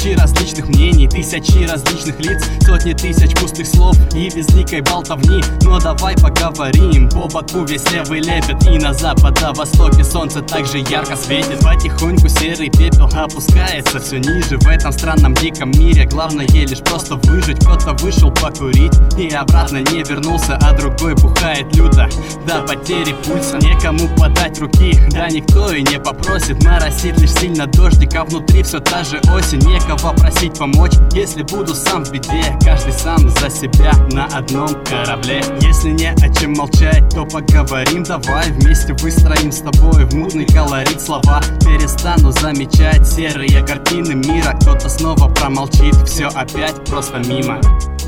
Тысячи различных мнений, тысячи различных лиц, сотни тысяч пустых слов и безликой болтовни. Но давай поговорим. По Баку весь левый лепет, и на западо-востоке солнце также ярко светит. Потихоньку серый пепел опускается все ниже. В этом странном диком мире главное лишь просто выжить. Кто-то вышел покурить и обратно не вернулся, а другой бухает люто до потери пульса. Некому подать руки, да никто и не попросит. Моросит лишь сильно дождик, а внутри все та же осень. Некого просить помочь, если буду сам в беде. Каждый сам за себя на одном корабле. Если не о чем молчать, то поговорим. Давай вместе выстроим с тобой в мутный колорит слова. Перестану замечать серые картины мира. Кто-то снова промолчит, все опять просто мимо.